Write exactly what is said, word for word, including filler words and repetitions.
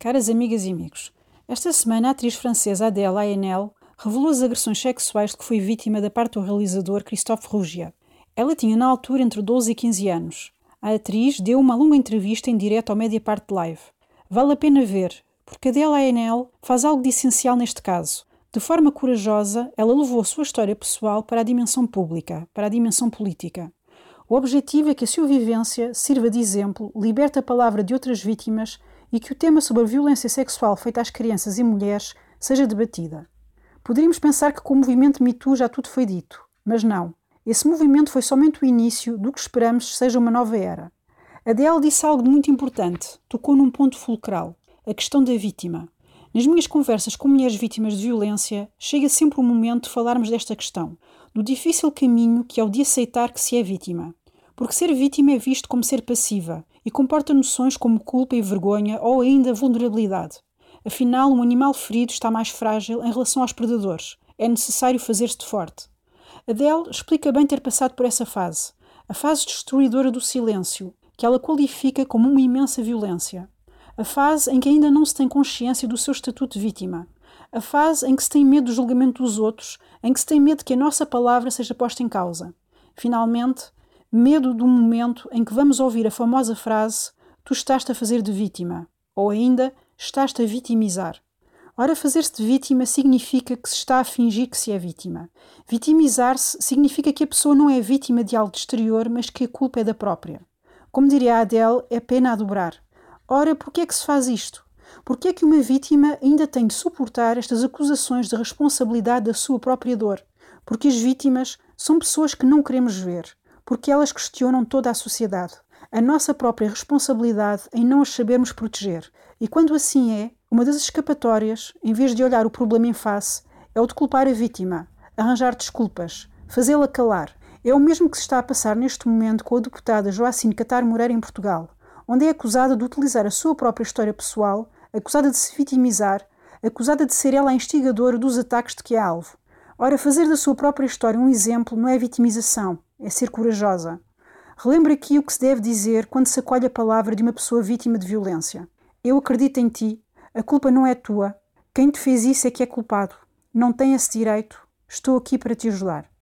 Caras amigas e amigos, esta semana a atriz francesa Adèle Haenel revelou as agressões sexuais de que foi vítima da parte do realizador Christophe Rougier. Ela tinha na altura entre doze e quinze anos. A atriz deu uma longa entrevista em direto ao Mediapart Live. Vale a pena ver, porque Adèle Haenel faz algo de essencial neste caso. De forma corajosa, ela levou a sua história pessoal para a dimensão pública, para a dimensão política. O objetivo é que a sua vivência sirva de exemplo, liberte a palavra de outras vítimas e que o tema sobre a violência sexual feita às crianças e mulheres seja debatida. Poderíamos pensar que com o movimento Me Too já tudo foi dito, mas não. Esse movimento foi somente o início do que esperamos seja uma nova era. Adèle disse algo de muito importante, tocou num ponto fulcral, a questão da vítima. Nas minhas conversas com mulheres vítimas de violência, chega sempre o momento de falarmos desta questão, do difícil caminho que é o de aceitar que se é vítima. Porque ser vítima é visto como ser passiva e comporta noções como culpa e vergonha ou ainda vulnerabilidade. Afinal, um animal ferido está mais frágil em relação aos predadores. É necessário fazer-se de forte. Adèle explica bem ter passado por essa fase, a fase destruidora do silêncio, que ela qualifica como uma imensa violência. A fase em que ainda não se tem consciência do seu estatuto de vítima. A fase em que se tem medo do julgamento dos outros, em que se tem medo que a nossa palavra seja posta em causa. Finalmente, medo do momento em que vamos ouvir a famosa frase "tu estás-te a fazer de vítima", ou ainda "estás-te a vitimizar". Ora, fazer-se de vítima significa que se está a fingir que se é vítima. Vitimizar-se significa que a pessoa não é vítima de algo exterior, mas que a culpa é da própria. Como diria a Adèle, é pena a dobrar. Ora, por que é que se faz isto? Por que é que uma vítima ainda tem de suportar estas acusações de responsabilidade da sua própria dor? Porque as vítimas são pessoas que não queremos ver. Porque elas questionam toda a sociedade, a nossa própria responsabilidade em não as sabermos proteger. E quando assim é, uma das escapatórias, em vez de olhar o problema em face, é o de culpar a vítima, arranjar desculpas, fazê-la calar. É o mesmo que se está a passar neste momento com a deputada Joacine Catar Moreira em Portugal, onde é acusada de utilizar a sua própria história pessoal, acusada de se vitimizar, acusada de ser ela a instigadora dos ataques de que é alvo. Ora, fazer da sua própria história um exemplo não é vitimização, é ser corajosa. Relembra aqui o que se deve dizer quando se acolhe a palavra de uma pessoa vítima de violência. Eu acredito em ti, a culpa não é tua. Quem te fez isso é que é culpado. Não tem esse direito. Estou aqui para te ajudar.